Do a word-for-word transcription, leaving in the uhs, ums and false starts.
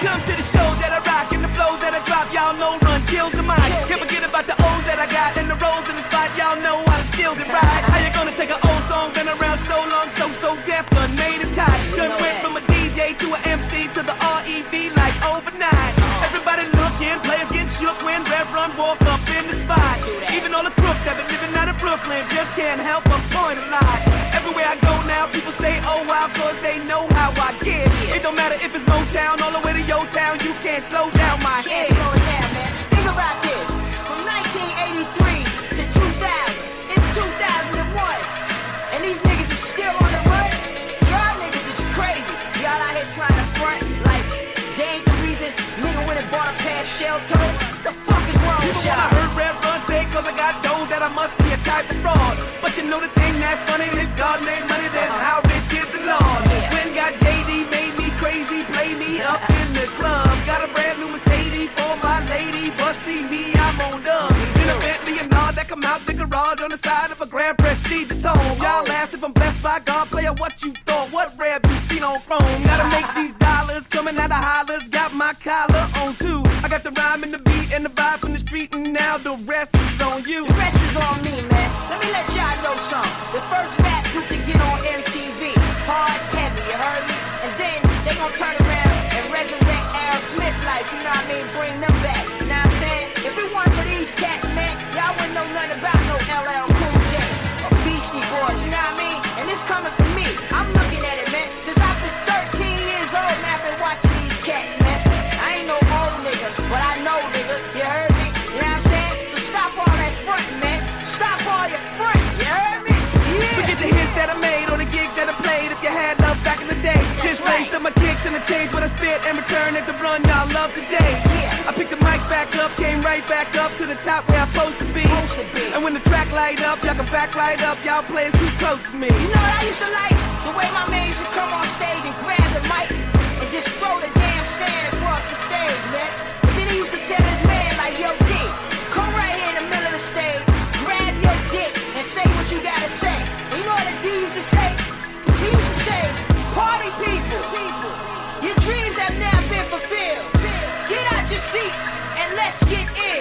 Come to the show that I rock and the flow that I drop. Y'all know run kills the mind. Can't forget about the O's that I got and the rolls in the spot. Y'all know I still get right. How you gonna take an old song, been around so long, so so deaf, done made it tight. Done went from a D J to an M C to the R E V like overnight. Everybody looking, players get shook when Rev Run walk up in the spot. Even all the crooks that been living out of Brooklyn just can't help but point a lie. Everywhere I go now, people say, oh wow, cause they know how I get. It don't matter if it's Motown, all the way to your town, you can't slow down my head. Can't slow it down, man. Think about this. From nineteen eighty-three to two thousand, it's two thousand one. And these niggas are still on the run. Y'all niggas is crazy. Y'all out here trying to front like they ain't the reason nigga went and bought a pair of shell toes. The fuck is wrong with People y'all? wanna hurt Rev Run, say cause I got those that I must be a type of fraud. But you know the thing that's funny, if God made money, then how rich is the Lord? When got J D made me crazy, play me up in the club. Got a brand new Mercedes for my lady, but see me, I'm on dub. In a Bentley and all that come out the garage on the side of a Grand Prestige at home. Y'all ask if I'm blessed by God, player, what you thought? What Rev you seen on Chrome? Gotta make these dollars coming out of hollers, got my collar on too. I got the rhyme and the beat and the vibe from the street, and now the rest is on you. The rest is on me, man. Let me let y'all know something. The first rap group to get on M T V, hard, heavy, you heard me? And then they gon' turn around and resurrect Al Smith life, you know what I mean? Bring them back, you know what I'm saying? If it wasn't for these cats, man, y'all wouldn't know nothing about no L L Cool J or Beastie Boys, you know what I mean? And it's coming from me. I'm looking at it, man. Since I've been thirteen years old, man, I've been watching these cats, man. I ain't no old nigga, but I know nigga, you heard me? You know what I'm saying? So stop all that frontin', man. Stop all your front, you heard me? Yeah. Forget the hits that I made or the gig that I played. If you had love back in the day, just right. raised up my kicks and I changed what I spit and return it to run. Y'all love today. Yeah. I picked the mic back up, came right back up to the top where I'm supposed to be. Supposed to be. And when the track light up, y'all can back right up. Y'all players too close to me. You know what I used to like? The way my man used to come on stage and grab the mic and just throw the damn stand across the stage, man. And then he used to tell his man, like, yo, D, come right here in the middle of the stage, grab your dick, and say what you gotta say. And you know what the D used to say? He used to say, party people, your dreams have now been fulfilled. Get out your seats and let's get in.